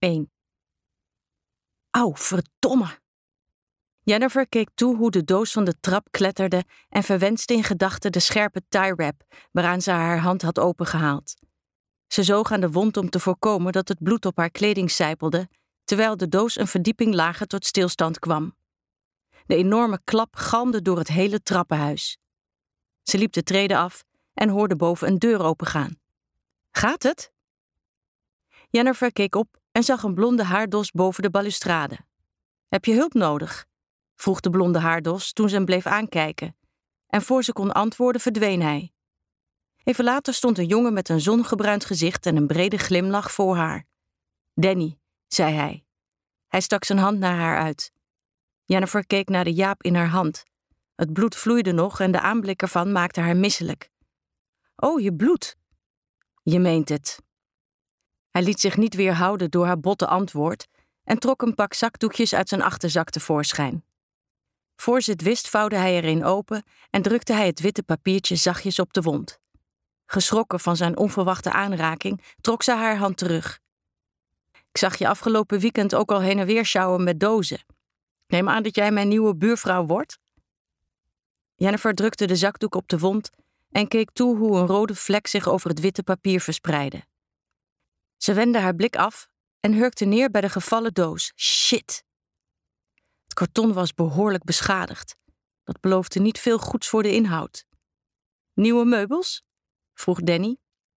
1. Au, verdomme! Jennifer keek toe hoe de doos van de trap kletterde en verwenste in gedachten de scherpe tie-wrap waaraan ze haar hand had opengehaald. Ze zoog aan de wond om te voorkomen dat het bloed op haar kleding sijpelde, terwijl de doos een verdieping lager tot stilstand kwam. De enorme klap galmde door het hele trappenhuis. Ze liep de treden af en hoorde boven een deur opengaan. Gaat het? Jennifer keek op en zag een blonde haardos boven de balustrade. Heb je hulp nodig? Vroeg de blonde haardos toen ze hem bleef aankijken. En voor ze kon antwoorden verdween hij. Even later stond een jongen met een zongebruind gezicht en een brede glimlach voor haar. Danny, zei hij. Hij stak zijn hand naar haar uit. Jennifer keek naar de jaap in haar hand. Het bloed vloeide nog en de aanblik ervan maakte haar misselijk. Oh, je bloedt. Je meent het. Hij liet zich niet weerhouden door haar botte antwoord en trok een pak zakdoekjes uit zijn achterzak tevoorschijn. Voor ze het wist vouwde hij er een open en drukte hij het witte papiertje zachtjes op de wond. Geschrokken van zijn onverwachte aanraking trok ze haar hand terug. Ik zag je afgelopen weekend ook al heen en weer sjouwen met dozen. Neem aan dat jij mijn nieuwe buurvrouw wordt? Jennifer drukte de zakdoek op de wond en keek toe hoe een rode vlek zich over het witte papier verspreidde. Ze wendde haar blik af en hurkte neer bij de gevallen doos. Shit! Het karton was behoorlijk beschadigd. Dat beloofde niet veel goeds voor de inhoud. Nieuwe meubels? Vroeg Danny.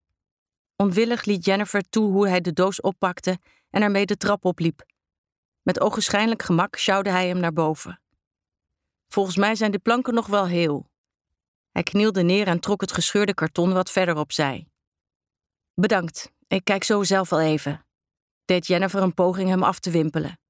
Onwillig liet Jennifer toe hoe hij de doos oppakte en ermee de trap opliep. Met ogenschijnlijk gemak sjouwde hij hem naar boven. Volgens mij zijn de planken nog wel heel. Hij knielde neer en trok het gescheurde karton wat verder opzij. Bedankt, ik kijk zo zelf wel even, deed Jennifer een poging hem af te wimpelen.